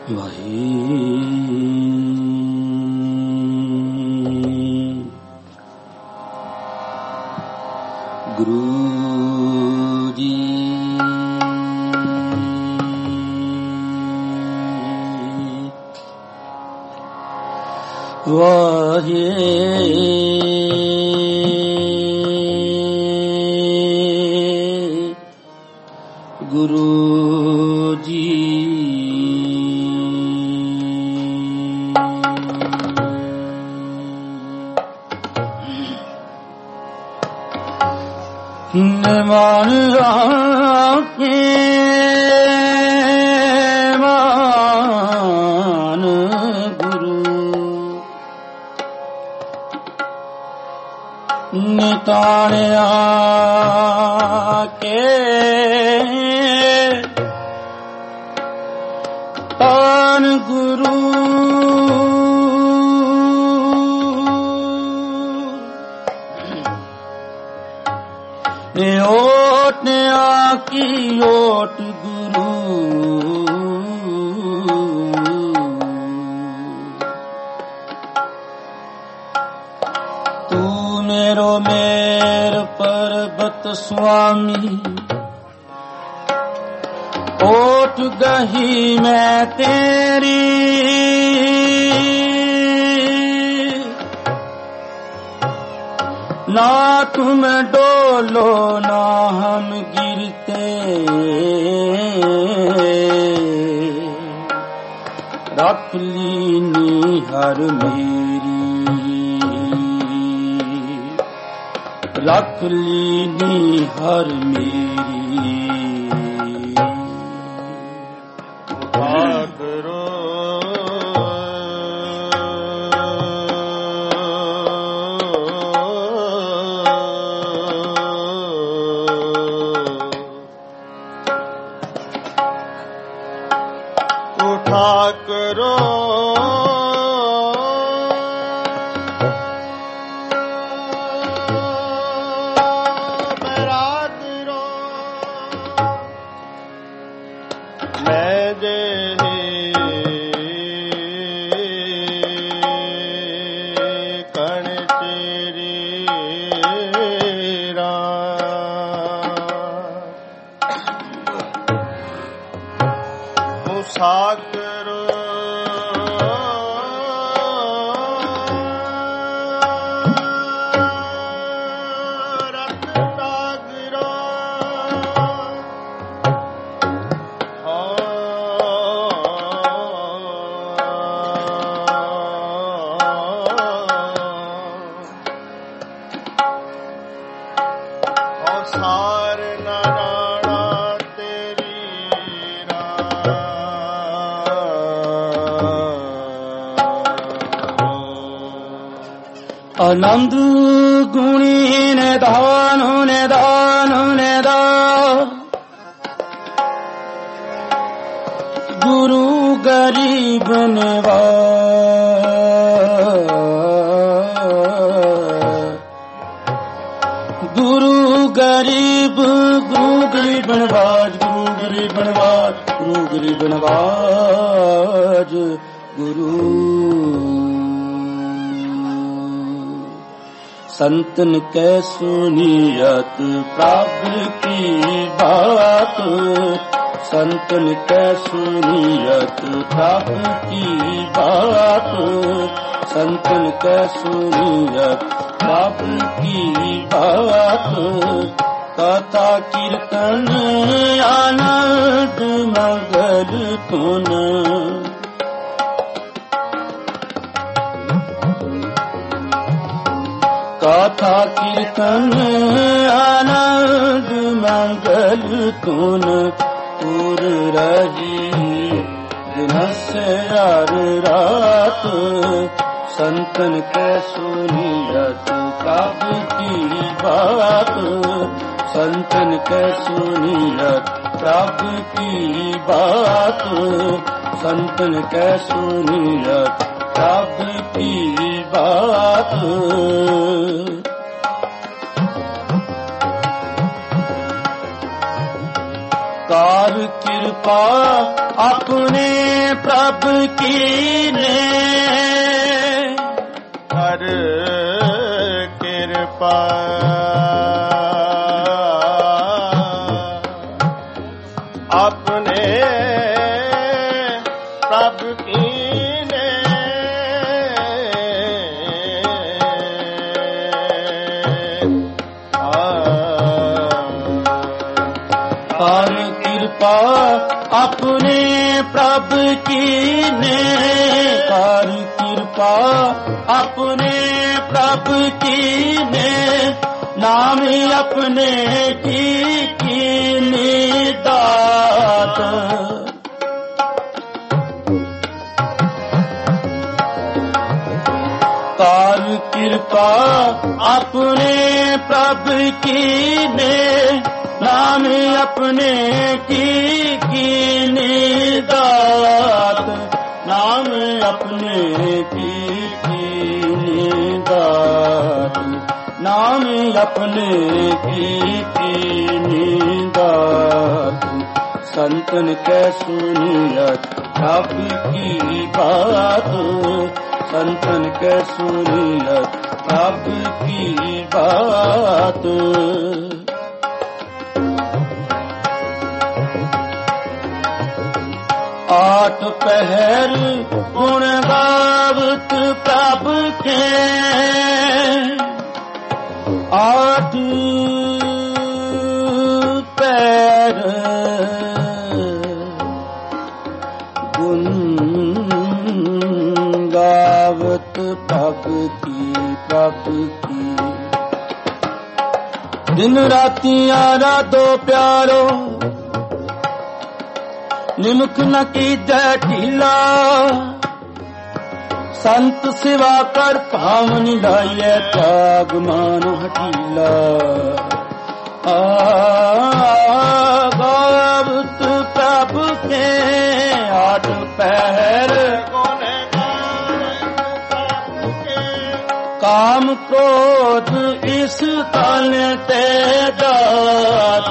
ਗੁਰੂ ਜੀ ਗੁਰੂ ਜੀ ਨਿਮਾਨ ਰਾਖੇ ਮਾਨ ਗੁਰੂ ਨਿਤਾਣਿਆ ਕੇ ਤਾਨ ਗੁਰੂ ਓਟ ਆਕੀ ਓਟ ਗੁਰੂ ਤੂੰ ਮੇਰੋ ਮੇਰ ਪਰਬਤ ਸੁਆਮੀ ਓਟ ਗਹੀ ਮੈਂ ਤੇਰੀ ना तुम डोलो ना हम गिरते रख लीनी हर मेरी रख लीनी हर मेरी भागरो करो बरादरो मैं कण तेरी मुसाकर सार नारायणा तेरी आनंद गुणी निधान निधान निधान गुरु गरीब गुरु गरीब नवाज गुरु गरीब नवाज गुरु गरीब नवाज गुरु संतन कै सुनियत प्रभु की बात संतन कै सुनियत प्रभु की बात संतन कै सुनियत प्रभु की बात कथा कीर्तन आनंद मंगल धुन कथा कीर्तन आनंद मंगल धुन पुर रही दिनस हर रात संतन कै सुनियत प्रभु की बात संतन कै सुनियत प्रभु की बात संतन कै सुनियत प्रभु की बात ਕਾਰ ਕਿਰਪਾ ਆਪਣੇ ਪ੍ਰਭ ਕੀਨੇ, ਕਰ ਕਿਰਪਾ ਆਪਣੇ ਪ੍ਰਭ ਕੀਨੇ, ਕਾਰ ਕਿਰਪਾ ਆਪਣੇ ਪ੍ਰਭ ਕੀਨੇ, ਕਾਰ ਕਿਰਪਾ ਆਪਣੇ ਪ੍ਰਭ ਕੀਨੇ, ਨਾਮ ਆਪਣੇ ਕੀ ਕੀਨੀ ਦਾਤ। ਕਾਰ ਕਿਰਪਾ ਆਪਣੇ ਪ੍ਰਭ ਕੀਨੇ, ਨਾਮ ਆਪਣੇ ਕੀ ਕੀਨੀ ਦਾਤ, ਨਾਮ ਆਪਣੇ ਕੀ ਕੀਨੀ ਦਾਤ, ਨਾਮ ਆਪਣੇ ਕੀ ਕੀਨੀ ਦਾਤ। संतन कै सुनियत प्रभ की बात, संतन कै सुनियत प्रभ की बात। आठ पहर गुण गावत प्रभ के, आठ पैर गुण गावत प्रभ की, प्रभ की। दिन रातियां रातो प्यारो, निमक न कीजै ढीला, संत सेवा कर भावन लाइए त्याग मान हठीला। गावत प्रभु के आठ पहर, काम क्रोध इस तन ते जात।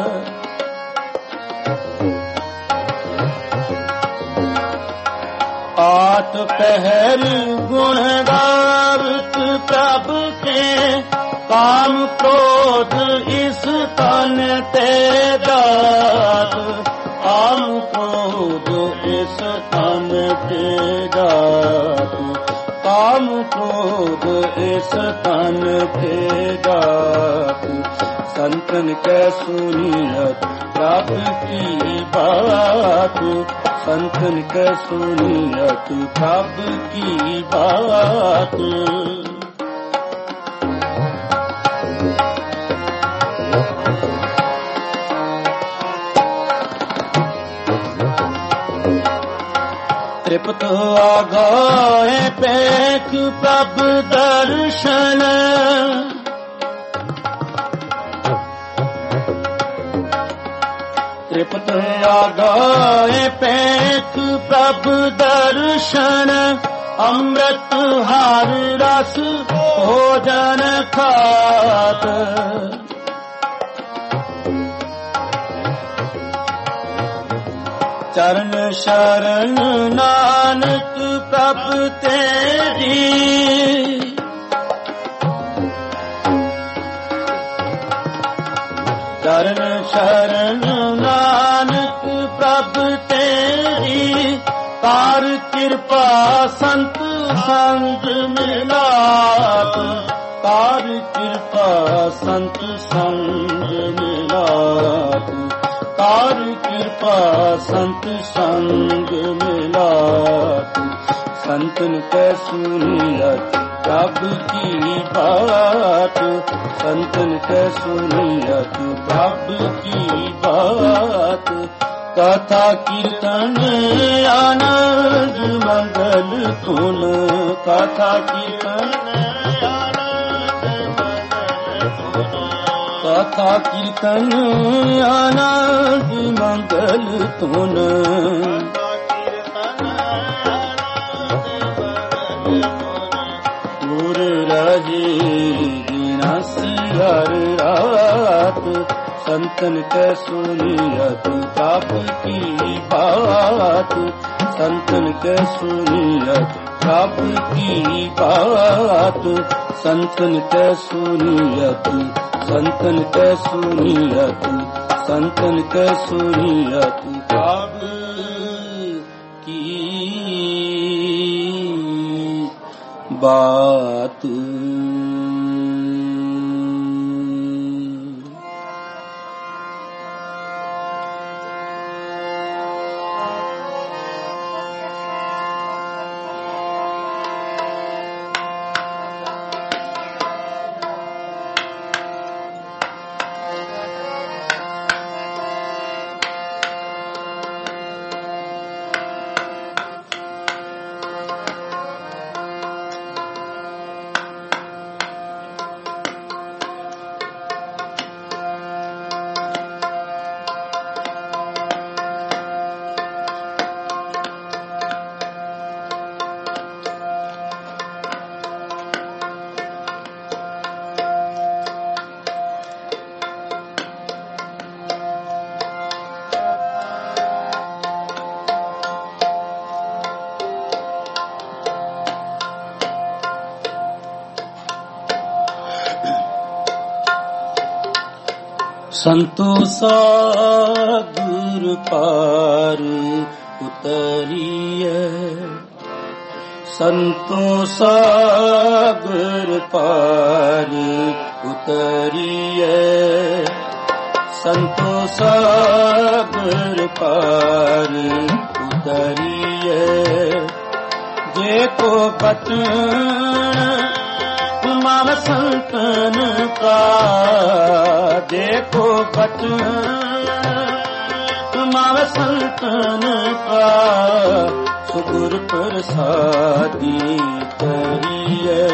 आठ पहर गुण गावत प्रभु के, काम क्रोध इस तन ते जात। काम क्रोध इस तन ते जात, काम क्रोध इस तन ते जात। संतन कै सुनियत प्रभ की बात, संतन कै सुनियत प्रभ की बात। तृप्त आगाए पेख प्रभ दर्शन, तृप्त आगाए पेख प्रभ दर्शन। अमृत हार रस भोजन खात, चरण शरण नानक प्रभ तेरी। चरण शरण नानक प्रभ तेरी। कार कृपा संत संग मिलाप, कार कृपा संत संग मिलाप। कार कृपा संत संग मिलाप। संतन कै सुनियत प्रभ की बात, संतन कै सुनियत प्रभ की बात। कथा कीर्तन आनंद मंगल धुन, कथा कीर्तन कथा कीर्तन आनंद मंगल धुन। गुर रहे बिना सिर रात, बात संतन के सुनियत प्रभ की बात संतन के सुनियत प्रभ की बात संतन के सुनियत संतन के सुनियत संतन के सुनियत प्रभ की बात। संतो सागर पार उतरिए संतो सागर पार उतरिए संतो सागर पार उतरिए जे को बचन माव संतन का देखो बचन माव संतन का सुगुर प्रसादी करिए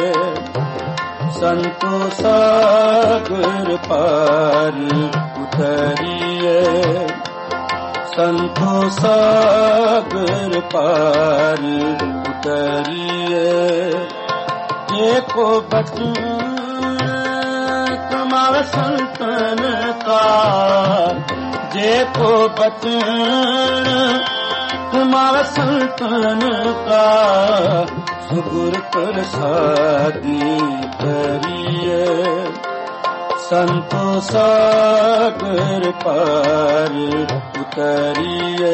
संतो सागर पार उतरिए संतो सागर पार उतरिए को बचन कमाव संतन का जे को बचन कमाव संतन का सुगुर प्रसादी करिए संतो सागर पार उतरिए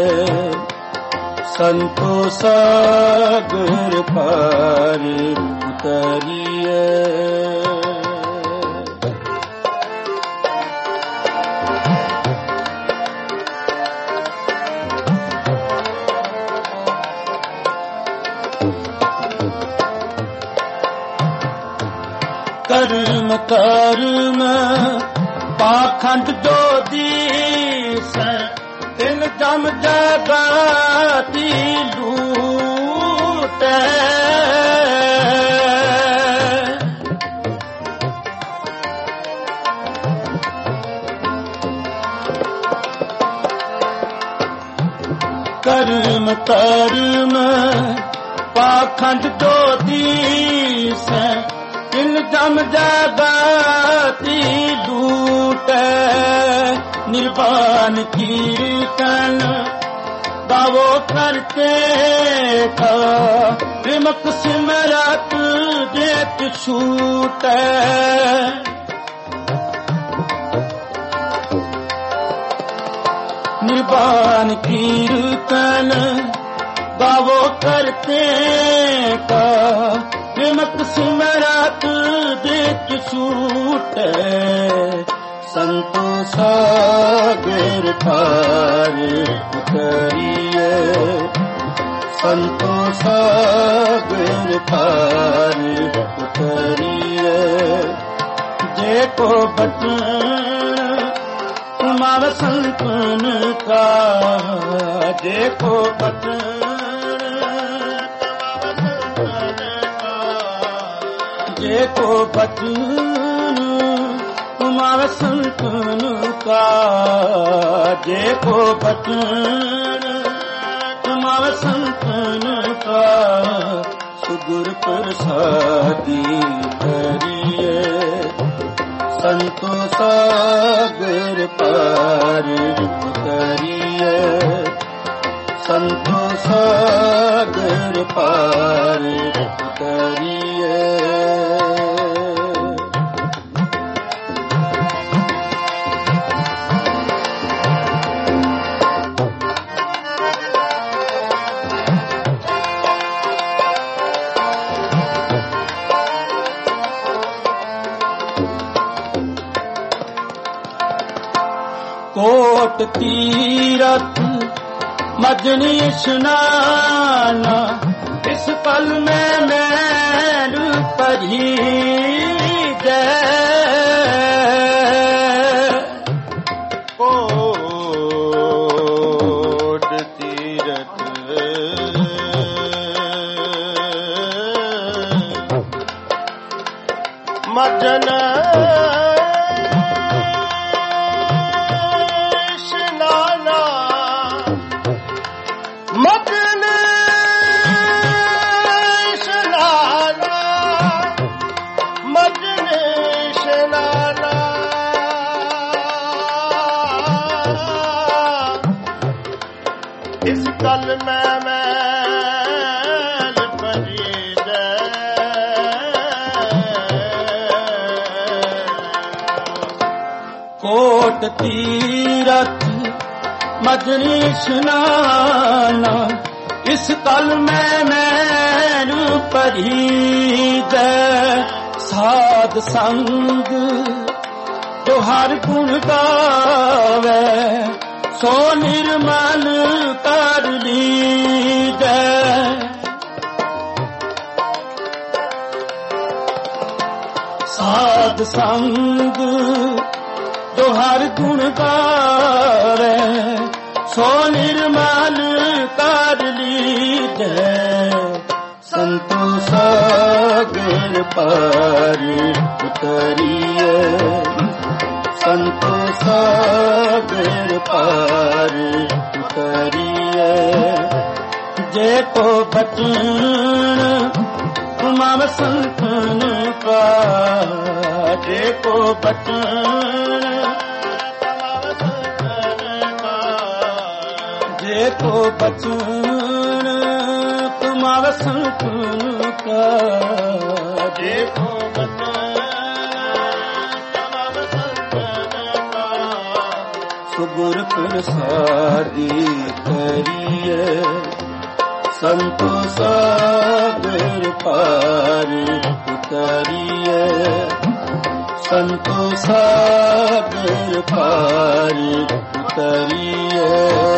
संतो सागर पार उतरिए। कर्म कर्म पाखंड जो दीस तिन जम जगती लूटे कर्म कर्म पाखंड जो दीस तिन जम जगती लूटे निर्वाण कीर्तन गावो करते का प्रेमक सिमरत देत छूटे निर्वाण कीर्तन गावो करते का प्रेमक सिमरत देत छूटे संतो सागर पार उतरिए संतो सागर पार उतरिए देखो बचन माव संतन का देखो बचन देखो बचन माव संतन का देखो बचन माव संतन का सुगुर प्रसादी करिए ਸੰਤੋ ਸਾਗਰ ਪਾਰ ਉਤਰੀਏ, ਸੰਤੋ ਸਾਗਰ ਪਾਰ ਉਤਰੀਏ। ਕੋਟ ਤੀਰਥ ਮਜਨੀ ਇਸ਼ਨਾਨ, ਇਸ ਪਲ ਮੈਂ ਮੈਲ ਭਰੀ ਜੈ। ਕੋਟ ਤੀਰਥ ਮਜਨ ਇਸ ਕਲ ਮੈਂ ਮੈਲ ਭਰੀ ਜੈ। ਕੋਟ ਤੀਰਥ ਮਜਨੀ ਇਸ਼ਨਾਨ, ਇਸ ਕਲ ਮੈਂ ਮੈਲ ਭਰੀ ਜੈ। ਸਾਧ ਸੰਗ ਜੋ ਹਰ ਗੁਣ ਗਾਵੇ, ਸੋ ਨਿਰਮਲ ਕਰ ਲੀਜੈ। ਸਾਧ ਸੰਗ ਜੋ ਹਰ ਗੁਣ ਗਾਵੇ, ਸੋ ਨਿਰਮਲ ਕਰ ਲੀਜੈ। ਸੰਤੋ ਸਾਗਰ ਪਾਰ ਉਤਰੀਏ, ਸੰਤੋ ਸਾਗਰ ਪਾਰ ਉਤਰੀਏ। ਜੇ ਕੋ ਬਚਨ ਤੁਮਾਮ ਸੰਤਨ ਕਾ, ਜੇ ਕੋ ਬਚਨ ਜੇ ਕੋ ਬਚਨ ਤੁਮਾਮ ਸੰਤਨ ਕਾ, ਜੇ ਕੋ ਗੁਰ ਪ੍ਰਸਾਦੀ ਕਰੀਏ। ਸੰਤੋ ਸਾਗਰ ਪਾਰ ਉਤਰੀਏ, ਸੰਤੋ ਸਾਗਰ ਪਾਰ ਉਤਰੀਏ।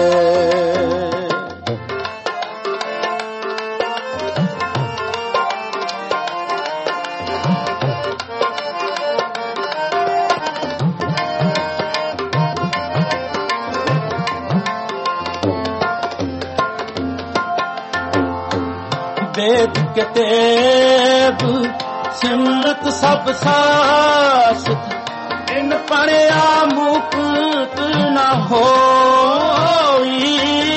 ਵੇਦ ਕਿਤੇਬ ਸਿਮਰਤ ਸਭ ਸਾਸਤ, ਇਨ ਪੜਿਆ ਮੁਕਤ ਨ ਹੋਈ।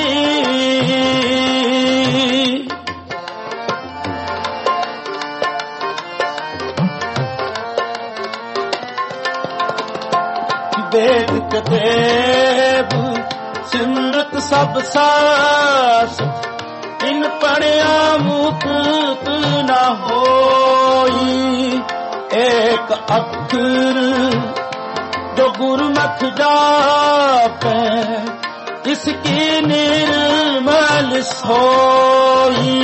ਵੇਦ ਕਿਤੇਬ ਸਿਮਰਤ ਸਭ ਸਾਸਤ, ਇਨ ਪੜਿਆ ਮੁਕਤ ਨ ਹੋਈ। ਏਕ ਅੱਖਰ ਜੋ ਗੁਰਮੁਖ ਜਾਪੈ, ਇਸ ਕੀ ਨਿਰਮਲ ਸੋਈ।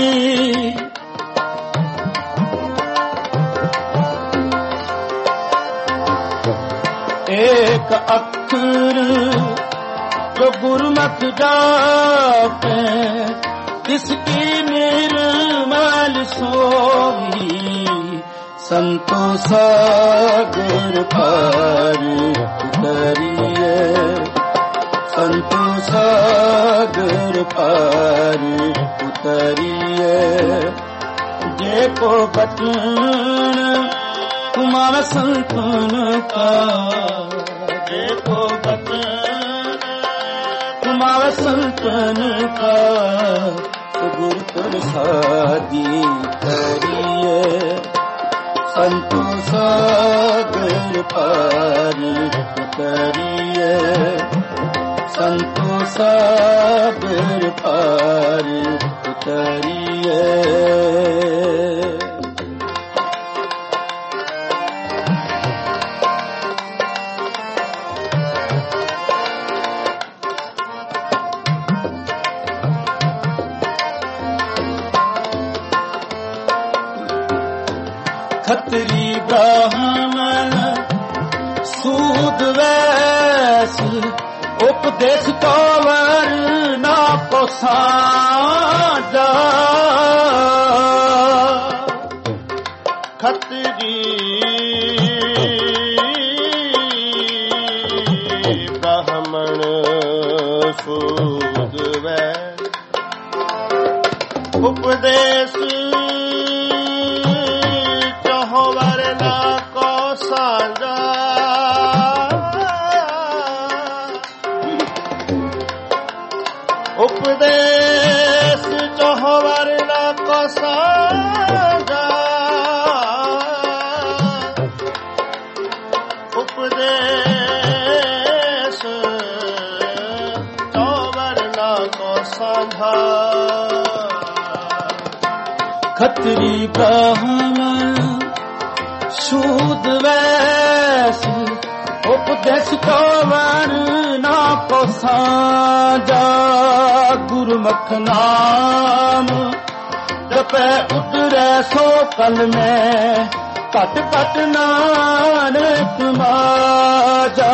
ਏਕ ਅੱਖਰ ਜੋ ਗੁਰਮੁਖ ਜਾਪੈ, ਇਸ ਕੀ ਨਿਰਮਲ ਸੋਈ। ਸੰਤੋ ਸਾਗਰ ਪਾਰ ਉਤਰੀਏ, ਸੰਤੋ ਸਾਗਰ ਪਾਰ ਉਤਰੀਏ। ਜੇ ਕੋ ਬਚਨ ਤੁਮਾਮ ਸੰਤਨ ਕਾ, ਜੇ ਕੋ ਬਚਨ ਤੁਮਾਮ ਸੰਤਨ ਕਾ, ਗੁਰ ਪ੍ਰਸਾਦੀ ਕਰੀਏ। ਸੰਤੋ ਸਾਗਰ ਪਾਰੀ ਉਤਰੀਏ ਸੰਤੋ ਸਾਗਰ ਪਾਰੀ ਉਤਰੀਏ ਖੱਤਰੀ ਬ੍ਰਾਹਮਣ ਸੂਦ ਵੈਸ ਉਪਦੇਸ਼ ਕਵਰ ਨਾ ਕੋ ਸਾਜਾ ਖੱਤਰੀ ਬ੍ਰਾਹਮਣ ਸੂਦ ਵੈਸ ਉਪਦੇਸ਼ ਉਪਦੇਸ਼ ਚੋਹਵਰ ਨਾ ਕੋ ਸਾਜਾ ਉਪਦੇਸ਼ ਚੋਹਵਰ ਨਾ ਕੋ ਸਾਂਝਾ ਖੱਤਰੀ ਬ੍ਰਾਹਮਣ ਸ਼ੂਦ ਵੈਸ ਉਪਦੇਸ਼ ਕਵਰ ਨਾ ਕੋ ਸਾਂਝਾ ਗੁਰਮੁਖ ਨਾਮ ਜਪੈ ਉਤਰੈ ਸੋ ਕਲ ਮੈਂ ਘਟ ਘਟ ਨਾਨਕ ਮਾਜਾ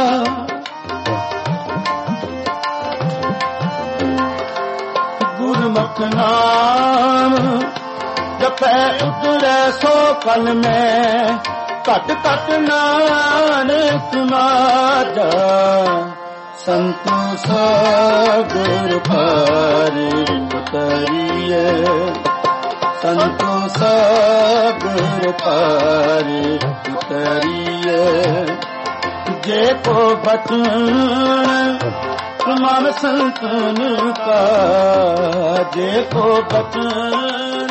ਗੁਰਮੁਖ ਨਾਮ ਜਪੈ ਉਤਰੈ ਸੋ ਕਲ ਮੈਂ ਘਟ ਘਟ ਨਾਨਕ ਮਾਜਾ ਸੰਤੋ ਸਾਗਰ ਪਾਰੀ ਉਤਰੀਏ ਸੰਤੋ ਸਾਗਰ ਪਾਰੀ ਉਤਰੀਏ ਜੇ ਕੋ ਬਚਨ ਮਨ ਸੰਤਨ ਕਾ ਜੇ ਕੋ ਬਚਨ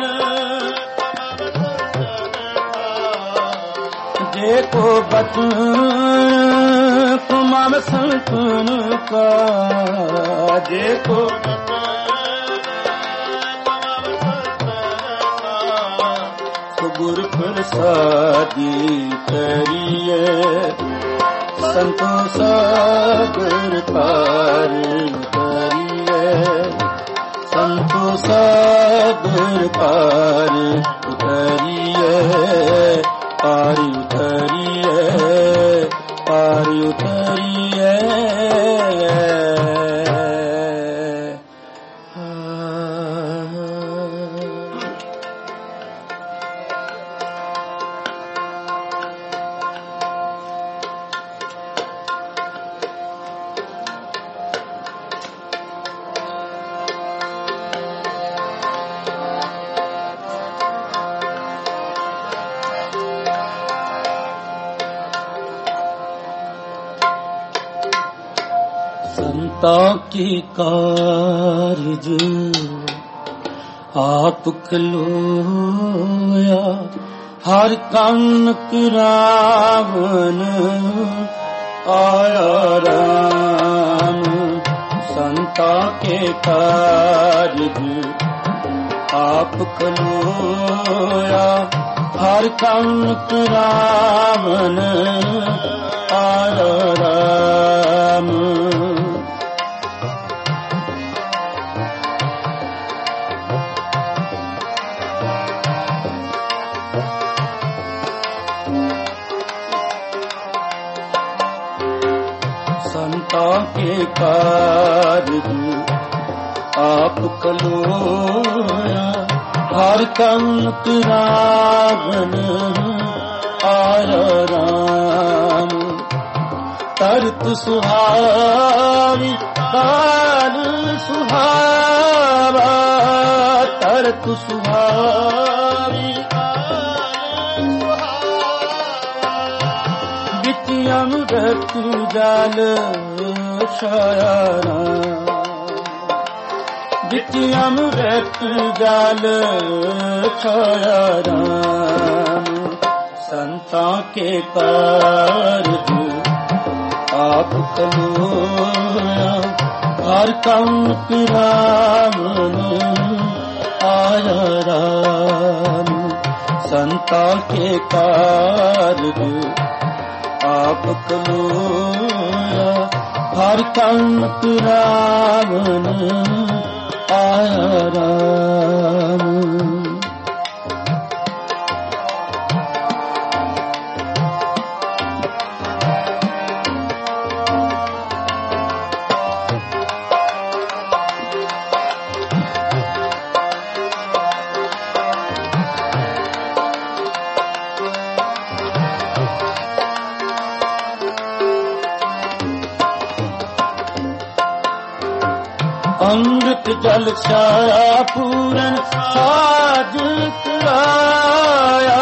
ਜੇ ਕੋ ਬਚਨ ਤੁਮਾਮ ਸੰਤਨ ਕਾ ਜੇ ਕੋ ਗੁਰ ਪ੍ਰਸਾਦੀ ਕਰੀਏ ਸੰਤੋ ਸਾਗਰ ਪਾਰੀ ਉਤਰੀਏ ਸੰਤੋ ਸਾਗਰ ਪਾਰੀ ਉਤਰੀਏ ਪਾਰੀ ਉਤਰੀਏ ਪਾਰੀ ਉਤਰੀਏ ਸੰਤਾ ਕੀ ਕਾਰਜ ਆਪ ਖਲੋਇਆ ਹਰ ਕੰਨ ਕਰਾਵਨ ਆਇਆ ਰਾਮ ਸੰਤਾ ਕੇ ਕਾਰਜ ਆਪ ਖਲੋਇਆ ਹਰ ਕੰਨ ਕਰਾਵਨ ਆਇਆ ਰਾਮ ਸੰਤਾ ਕੇ ਕਾਰਜ ਆਪ ਖਲੋਇਆ ਹਰ ਕੰਨ ਕਰਾਵਨ ਆਇਆ ਰਾਮ ਤਰਤ ਸੁਹਾਵੀ ਕਾਲ ਸੁਹਾਵਾ ਤਰਤ ਸੁਹਾਵੀ ਅੰਮ੍ਰਿਤ ਜਲ ਛਾਇਆ ਵਿੱਚ ਅੰਮ੍ਰਿਤ ਜਲ ਛਾਇਆ ਰਾਮ संतां के कारज आप कलोया, हर कम पिरावन आया राम। संतां के कारज आप कलोया, हर कम पिरावन आया राम। अमृत जल छाया पूरन साज कराया,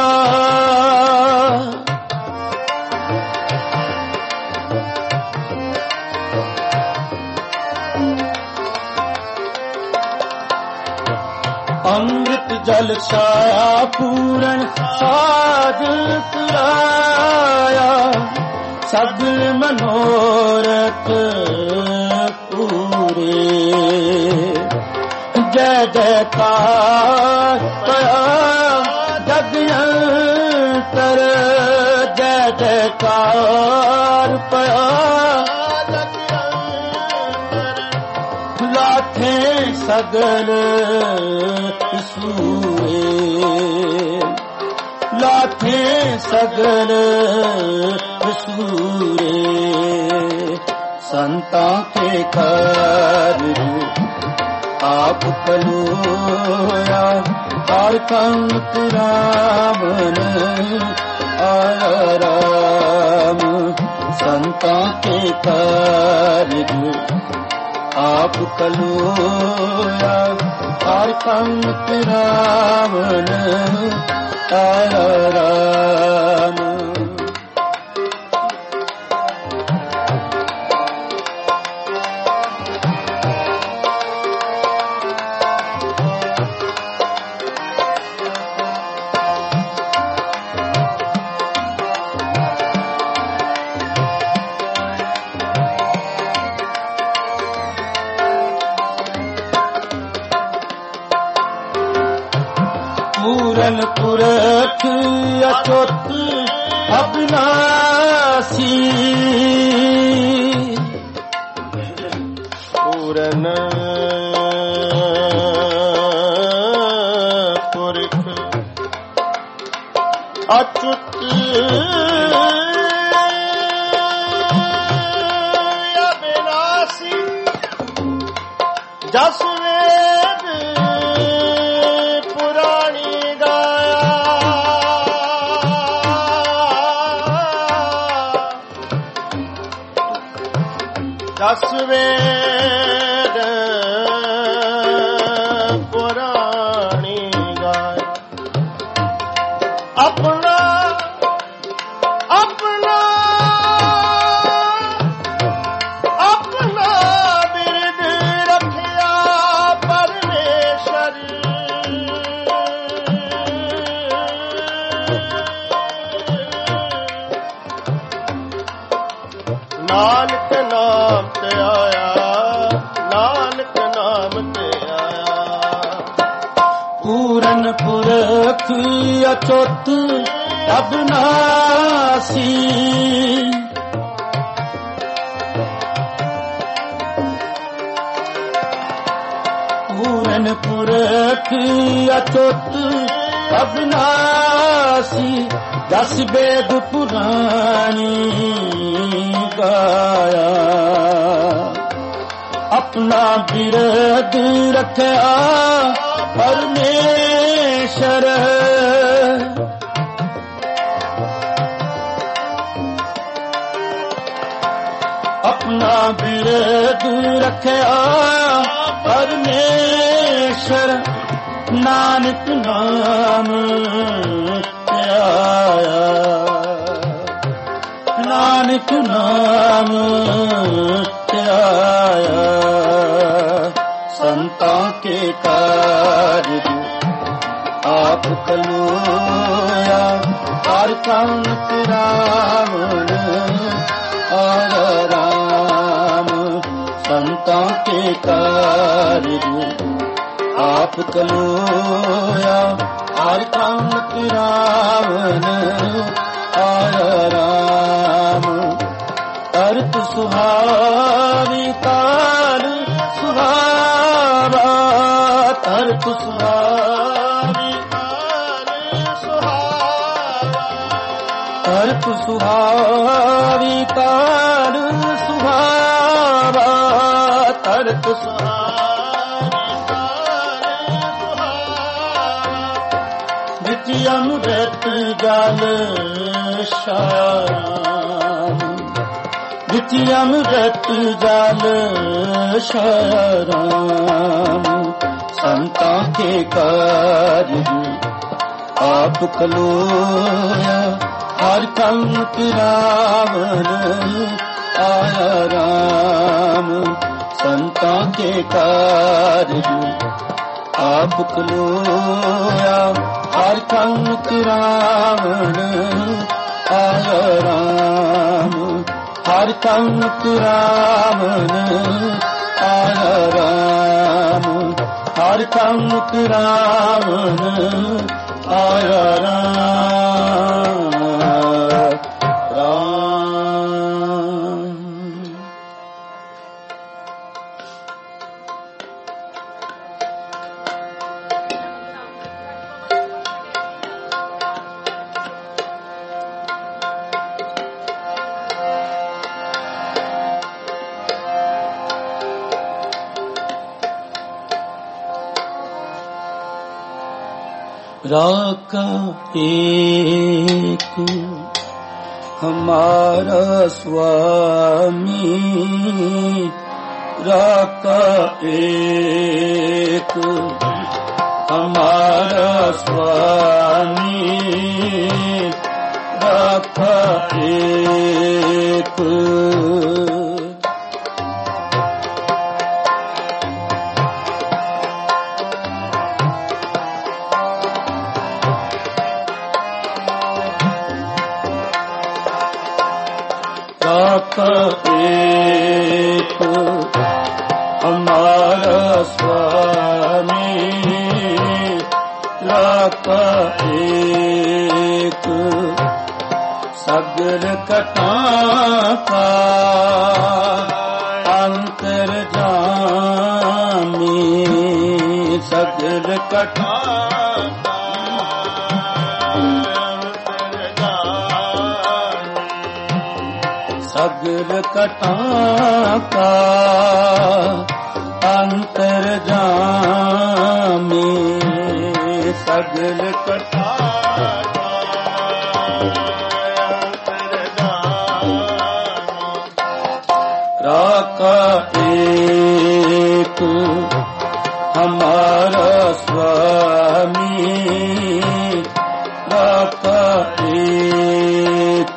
अमृत जल छाया पूरन साज कराया, सगल मनोरथ पूरे। जय जयकार पया जगयंतर, जय जयकार पया लाथे सगल सूरे, लाथे सगल सूरे। संतां के कारज आप कलोया, हर कंत रामन आया राम। संतां के कारज आप कलोया, हर कंत रामन आया राम। पूरन पुरख अछूत अविनाशी, पूरन पुरख अच्युत अविनाशी, जस वेद पुराणी गाया, जस वेद पुराणी गाया। अपना अपना अपना बिरद रखिया परमेश्वर, नानक नाम ते आया, नानक नाम ते आया। पूरन पुरख अछूत अविनाशी, पूरन पुरख अछूत अविनाशी, दस वेद पुराणी गाया। अपना बिरद रखया परमेश्वर, अपना बिरद रखया परमेश्वर। नानक नाम ते आया, नानक नाम ते आया। संतां के कारज आप कलोया, हर कंत रावण और राम संतों के कार्य आप कलोया हर कंत रावण और राम अर्थ सुहावी काल सुहावा अर्थ सुहावी अर्थ सुहावी काल सुहावा अर्थ द्वितीय अमृत जल श्याम द्वितीय अमृत जल श्याम संतों के कार्य आप कलोया हर कंत रावण आया राम संतों के कार्य आप कलोया हर कंत रावण आया राम हर कंत रावण आया राम हर कंत रावण आया राम राका एक हमारा स्वामी राका एक हमारा स्वामी राका एक एक हमारा स्वामी लाख एक सगर कटा का अंतर जामी सगर कटा सगर कटा का अंतर जामी सगर कटा राका एक हमारा स्वामी राका एक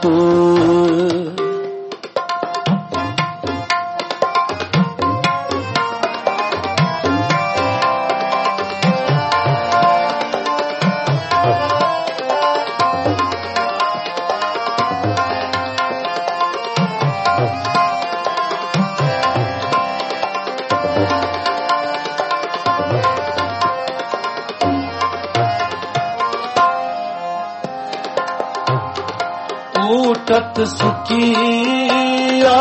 उठत सुखिया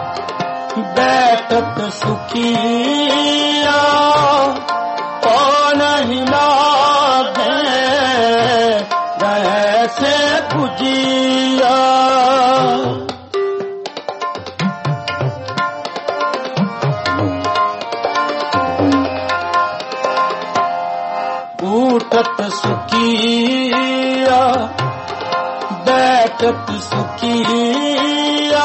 बैठत सुखिया कौन हिला दे वैसे पूजिया उठत सुखिया बैठत सुखिया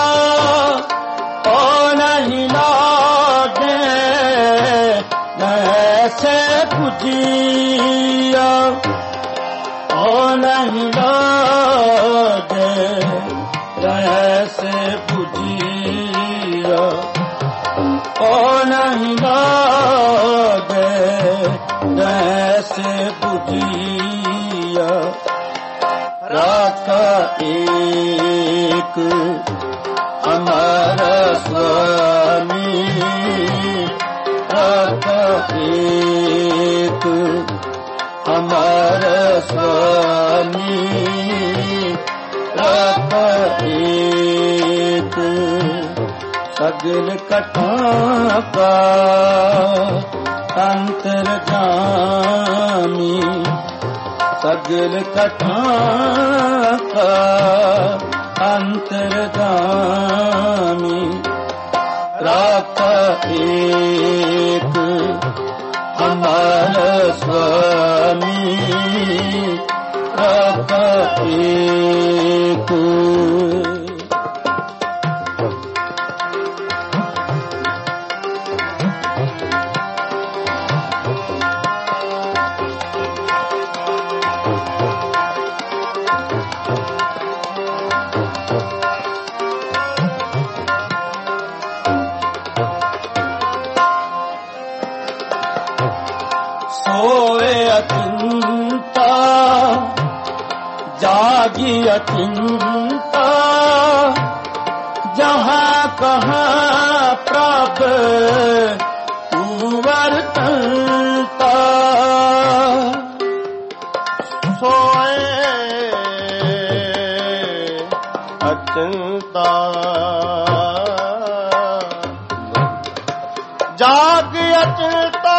कौन हिला दे वैसे पूजिया कौन हिला दे वैसे पूजिया कौन हिला दे वैसे पूजिया रात एक हमारा स्वामी, राधा एक हमारा स्वामी, राधा एक सगल कथा का अंतर्जामी, सगल कथा का अंतर्जामी, राधा एक हमारा स्वामी, राधा एक। सोए अचिंता जागी अचिंता, जहाँ कहाँ प्रभ तू वर्तनता। सोए अचिंता जाग अचिंता,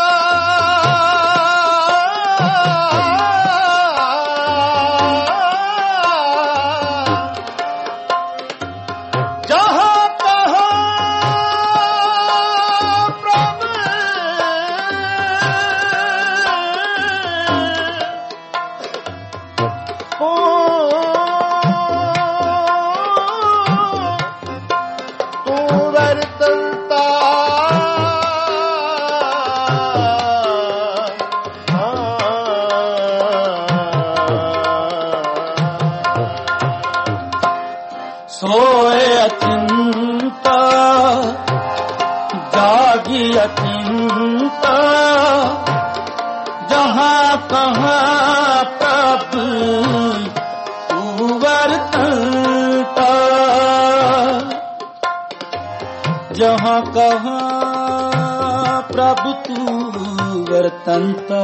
सोए अचिंता जागी अचिंता, जहाँ कहाँ प्रभु तू वर्तनता। जहाँ कहाँ प्रभु तू वर्तनता,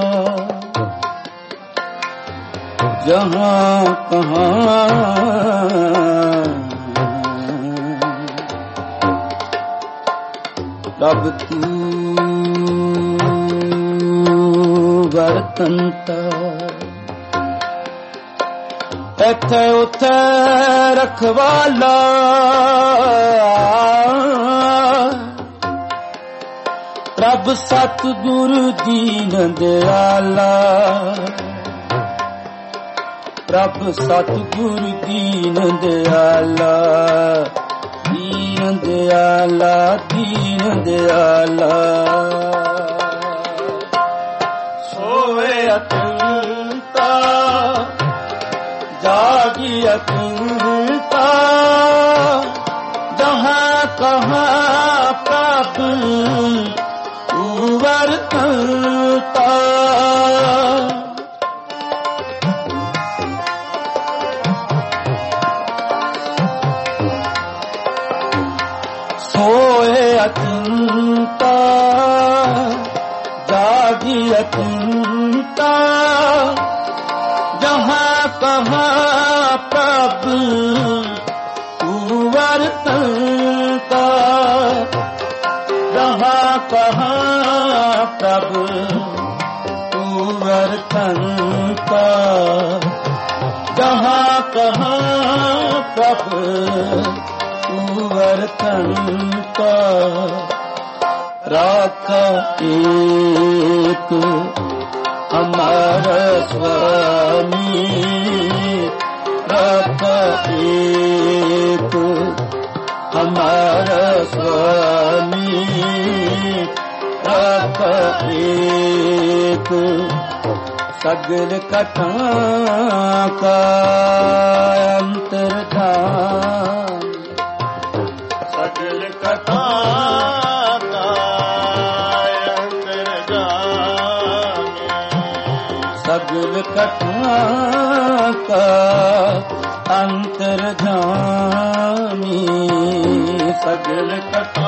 जहाँ कहाँ प्रभु तू वर्तनता। इत्थे उत्थे रखवाला, प्रभु सतगुरु दीन दयाला, प्रभु सतगुरु दीन दयाला, दीन दयाला, दीन दयाला। सोए अचिंता जागी अचिंता, जहाँ कहाँ प्रभु तू वर्तनता। सोए अचिंता जागी अचिंता, जहाँ कहाँ प्रभु तू वर्तनता। जहाँ कहाँ प्रभु तू वर्तनता, जहाँ कहाँ प्रभु वर्तनता। राधा एक हमारा स्वामी, राधा एक हमारा स्वामी, राधा एक सगल कथा का अंतर्धान, सगल कथा का अंतर्जामी, सगल कथा का अंतर्जामी सगल कथा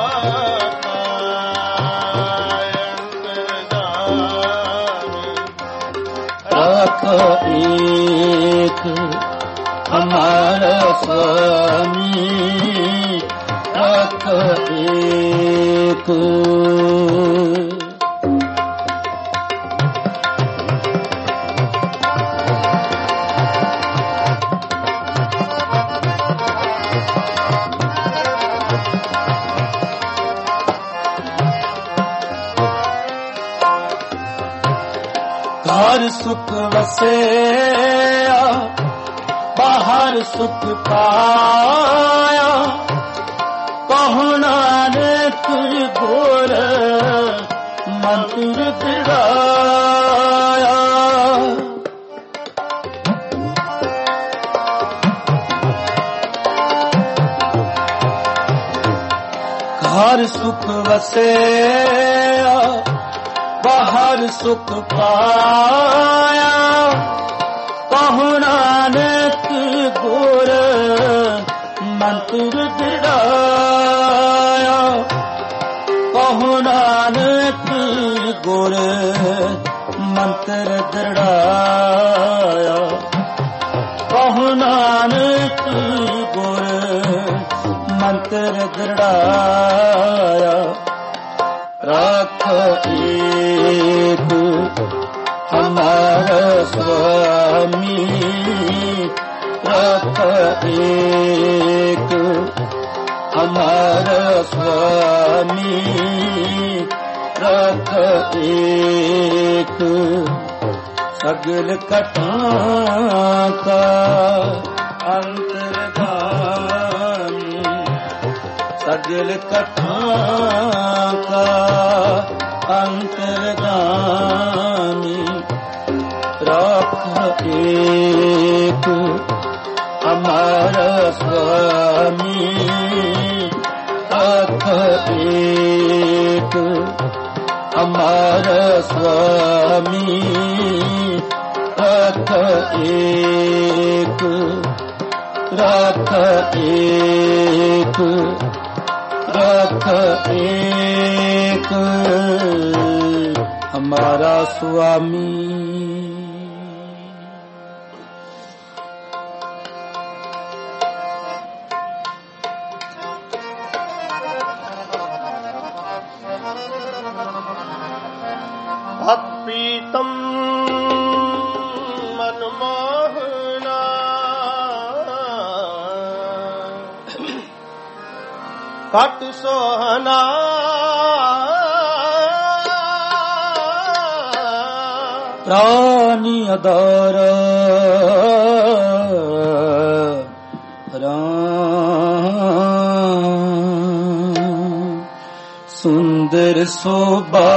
रख एक हमारा स्वामी रख एक घर सुख वसे बाहर सुख पाया कहना रे तुझ गोर मंत्र दिलाया घर सुख वसे बाहर सुख पाया कहना नानक गुर मंत्र दिलाया कहना नानक गुर मंत्र दिलाया कहना नानक गुर मंत्र दिलाया रख एक हमारा स्वामी रख एक हमारा स्वामी रख एक सगल कथा का अंतर्गामी सगल कथा का अंतर्गामी रख एक हमारा स्वामी रख एक हमारा स्वामी रख एक रख एक रख एक हमारा स्वामी भक्तितम मनमोहना कट सोहना प्राणी अदार राम सुंदर शोभा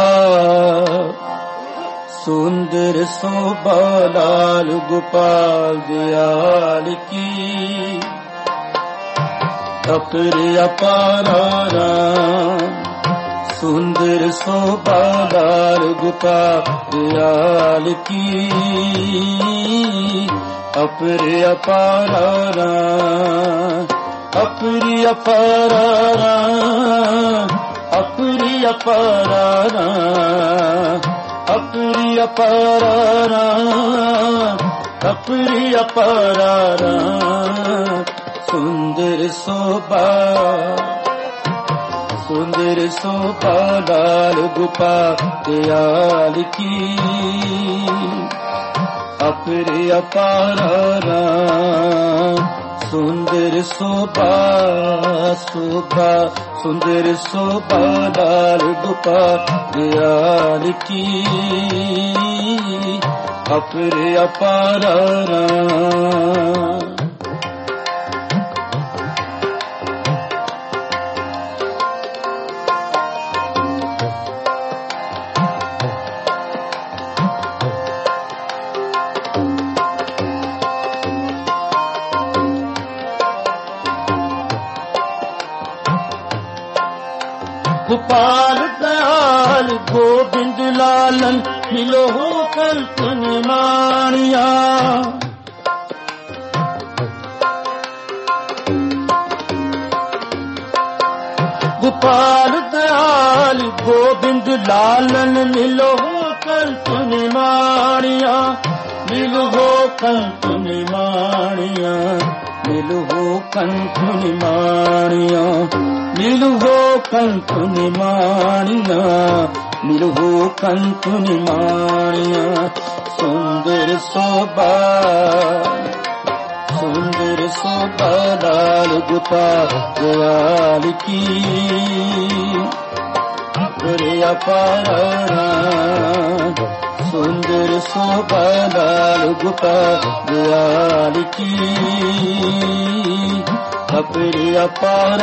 सुंदर शोभा लाल गोपाल दयाल की अपरे अपारा राम सुंदर शोभा लाल गोपाल दयाल की अपरे अपारा राम अपरी अपारा राम अपरी अपारा राम अपरी अपारा अपरी अपारा सुंदर शोभा लाल गोपाल दयाल की अपरी अपारा सुंदर शोभा सुंदर शोभा लाल गोपाल दयाल की अपरे अपारा गोपाल दयाल गोविंद लालन मिलो हो कल तुन मानिया गोपाल दयाल गोविंद लालन मिलो कंठ निमाणिया, मिलो कंठ निमाणिया, मिलो कंठ निमाणिया, मिलो कंठ निमाणिया, मिलो कंठ निमाणिया। सुंदर शोभा सुंदर शोभा लाल गोपाल दयाल की करे अपार। सुंदर शोभा लाल गोपाल दयाल की अपरे अपार,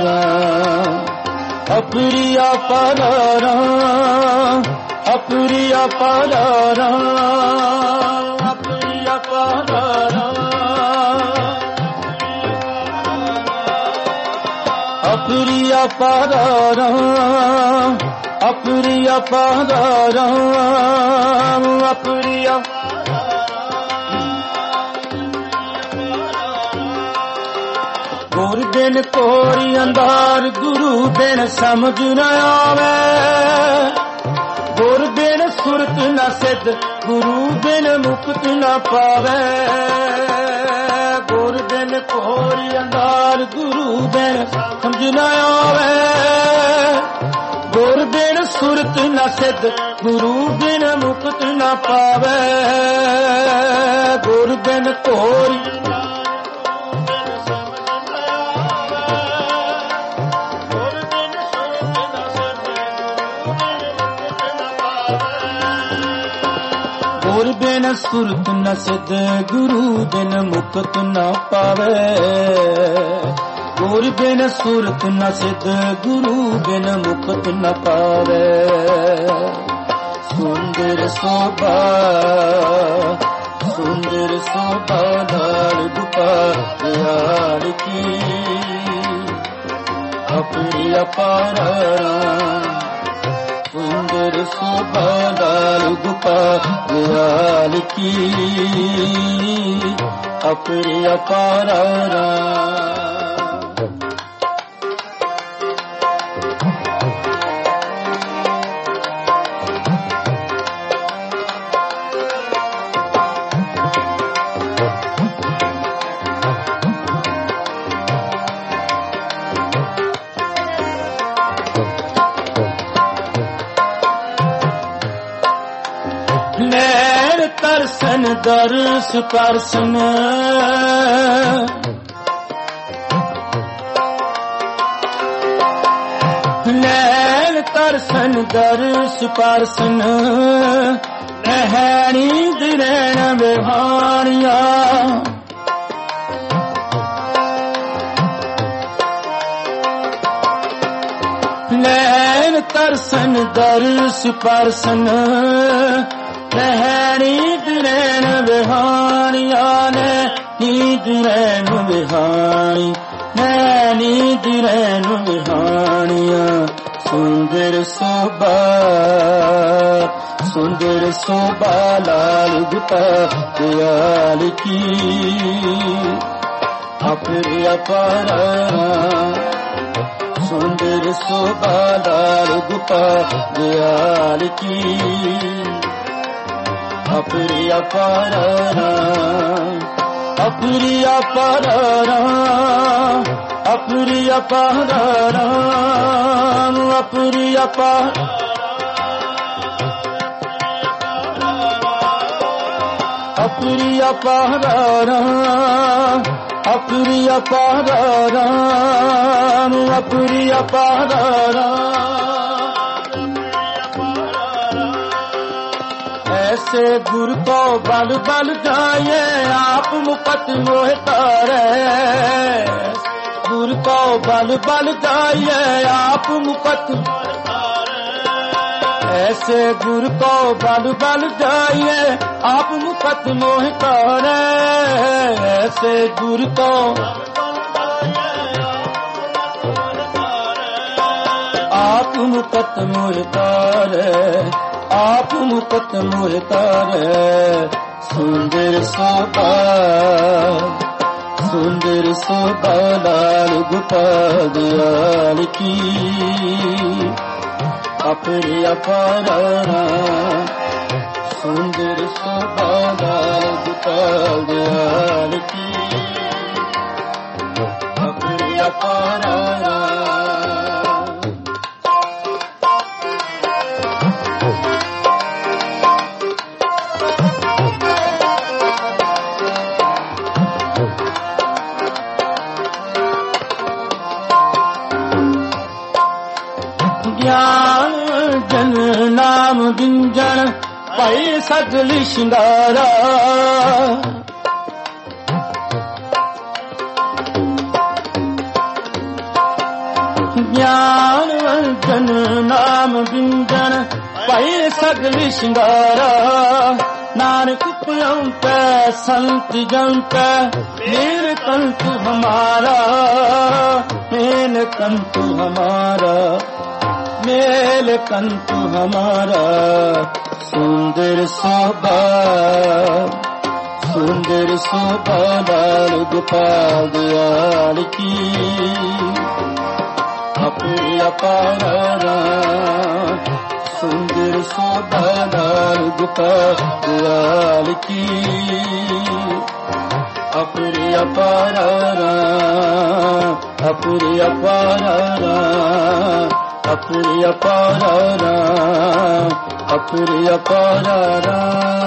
अपरी अपार, अपरी अपार, अपरी अपार, अपरी अपार, अपरी अपार, अपरी गुर बिन कोरी अंधार, गुरु बिन समझ न आवे, गुर बिन सुरत न सिद्ध, गुरु बिन मुक्त न पावे। गुर बिन कोरी अंधार, गुरु बिन समझ न आवे, गुर बिन सुरत न सिद्ध, गुरु बिन मुक्त न पावे। गुर बिन कोरी गुर बिन सुरत न सिद्ध, गुरु बिन मुक्त न पावे। गुर बिन सुरत न सिद्ध, गुरु बिन मुक्त न पावे। सुंदर शोभा सुंदर शोभा लाल गोपाल दयाल की अपनी अपार। सुंदर शोभा लाल गोपाल दयाल की अपनी अपार। नैन तरसन दर्श परसन, नैन तरसन दर्श परसन, नहैनी दिरैन बिहानिया। नैन तरसन दर्श परसन, नींद रैन बिहानिया ने नींद रैन बिहानी, नींद रैन बिहानिया। सुंदर शोभा सुंदर शोभा लाल गोपाल दयाल की अपनी अपार। सुंदर शोभा लाल गोपाल दयाल की अपरी अपार, अपरी अपार, अपरी अपार, अपरी अपार, अपरी अपार, अपरी अपार, अपरी अपार। ऐसे गुर को बल बल जाए आप मुकत मोह तारे। गुर को बल बल जाए आप मुकत, ऐसे गुर को बल बल जाए आप मुकत मोह तारे। ऐसे गुर को आप मुकत मोह तारे, आप मुकत मोह तारे। सुंदर शोभा सुंदर शोभा लाल गोपाल दयाल की अपने अपारा सुंदर शोभा लाल गोपाल दयाल की अपने अपारा ज्ञान जन नाम गुंजन पाई सगल श्रृंगारा ज्ञान जन नाम गुंजन पाई सगल श्रृंगारा नानक पुलम पे संत जन पे मेर कंत हमारा मेल कंत हमारा मेल कंतु हमारा सुंदर शोभा लाल गोपाल दयाल की अपने अपारा सुंदर शोभा लाल गोपाल दयाल की अपने अपारा अपने अपारा अपने अपारा अपने अपारा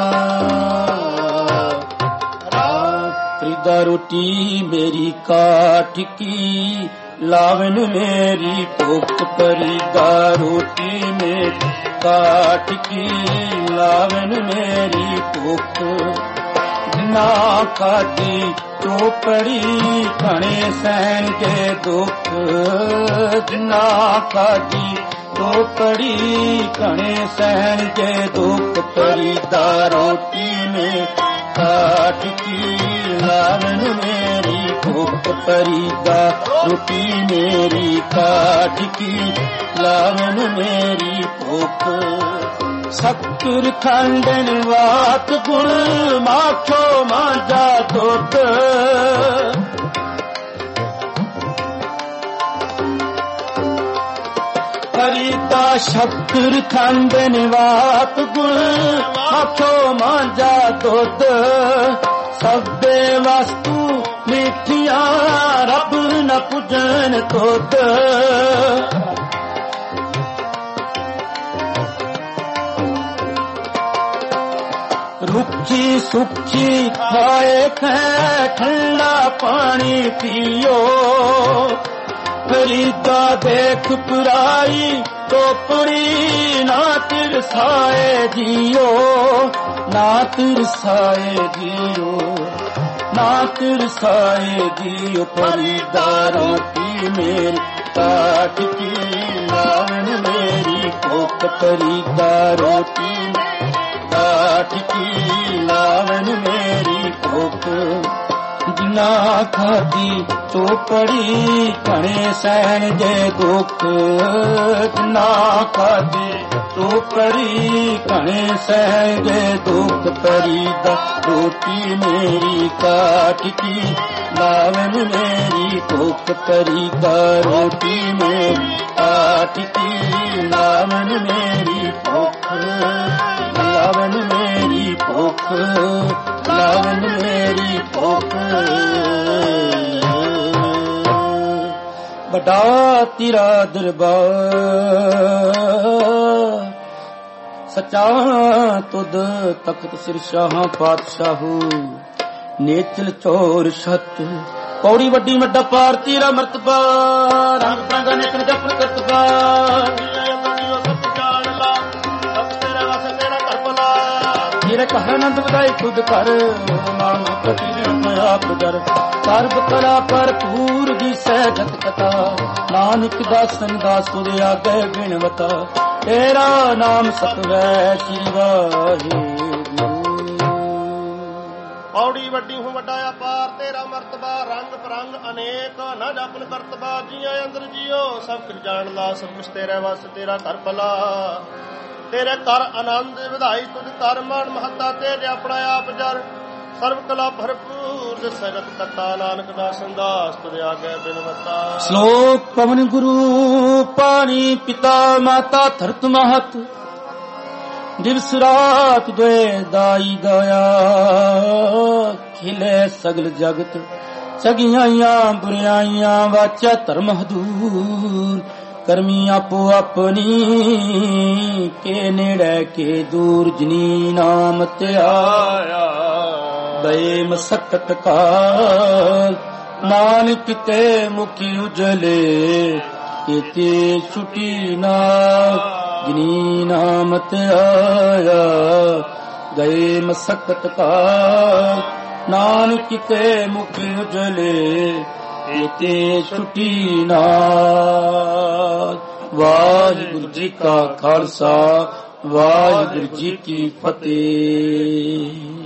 फ्रीदा रोटी मेरी काट की लावन मेरी भूख फरीदा रोटी मेरी काट की लावन मेरी भूख ना खादी चोपड़ी घने सहन के दुख ना खादी चोपड़ी घने सहन के दुख फरीदा रोटी में काट की लावन मेरी भूख फरीदा रोटी मेरी काट की लावन मेरी भूख सत्तर खंडन वात गुण माखो मांझा दुध फरीदा शक्कर खंडन वात गुण माखो मांझा दुध सब्बे वस्तु मिठिया रब न पूजन तुद रुखी सुखी खाए ठंडा पानी पियो फरीदा देख पुराई टोपड़ी ना तिरसाए जियो ना तिरसाए जियो ना तिरसाए जियो फरीदा रोटी मेरी काट की लावन मेरी भूख फरीदा रोटी काट की लावन मेरी भूख जिना खादी चोपड़ी घने सहन जे दुख जिना खादी चोपड़ी घने सहन जे दुख फरीदा रोटी मेरी काट की लावन मेरी भूख फरीदा रोटी मेरी काट की लावन मेरी भूख लावन मेरी भूख लावन मेरी भूख बड़ा तेरा दरबार सच्चा तुद तख्त सिर शाह पातशाहू नेचल चोर छत पौड़ी वड्डी वड्डा पार तेरा मर्तबा रंग रंगा नेचल जपन करतबा तेरे कह आनंद बधाई खुद कर आप डर सर्ब कला भरपूर दी सहजत कथा नानक दासन दास तुझे आगे बिनवता तेरा नाम सतवै श्री वाहिगुरू पौड़ी वड्डी हूँ वड्डा अपार तेरा मर्तबा रंग परंग अनेक न जापन करतबा जिया अंदर जियो सब कुछ जान ला सब कुछ तेरे वास तेरा कर भला तेरे कर आनंद विधाई तुझ कर मान महता तेरे अपना आप जर सर्व कला भरपूर ਤੁਧ ਸਗਤ ਕਥਾ ਨਾਨਕ ਦਾਸਨ ਦਾਸ ਤੁਧ ਆਗੇ ਬਿਨਵਤਾ। ਸ਼ਲੋਕ ਪਵਨ ਗੁਰੂ ਪਾਣੀ ਪਿਤਾ ਮਾਤਾ ਧਰਤ ਮਹਤ ਦਿਵਸ ਰਾਤ ਦੁਇ ਦਾਈ ਦਇਆ ਖਿਲੇ ਸਗਲ ਜਗਤ ਸਗਿਆਈਆਂ ਬੁਰਿਆਈਆਂ ਵਾਚਾ ਧਰਮ ਹਦੂਰ ਕਰਮੀ ਆਪੋ ਆਪਣੀ ਕੇ ਨੇੜੇ ਕੇ ਦੂਰ ਜਿਨੀ ਨਾਮ ਧਿਆਇਆ ਦਏ ਮਸਕਤ ਕਾਲ ਨਾਨਕ ਤੇ ਮੁਖੀ ਉਜਲੇ ਕੀਤੇ ਛੁਟੀ ਨਾ ਜਿਨੀ ਨਾਮ ਧਿਆਇਆ ਗਏ ਮਸਕਤ ਕਾਲ ਨਾਨਕ ਤੇ ਮੁਖੀ ਉਜਲੇ ਕੀਤੇ ਛੁਟੀ ਨਾ। ਵਾਹਿਗੁਰੂ ਜੀ ਕਾ ਖਾਲਸਾ ਵਾਹਿਗੁਰੂ ਜੀ ਕੀ ਫਤਿਹ।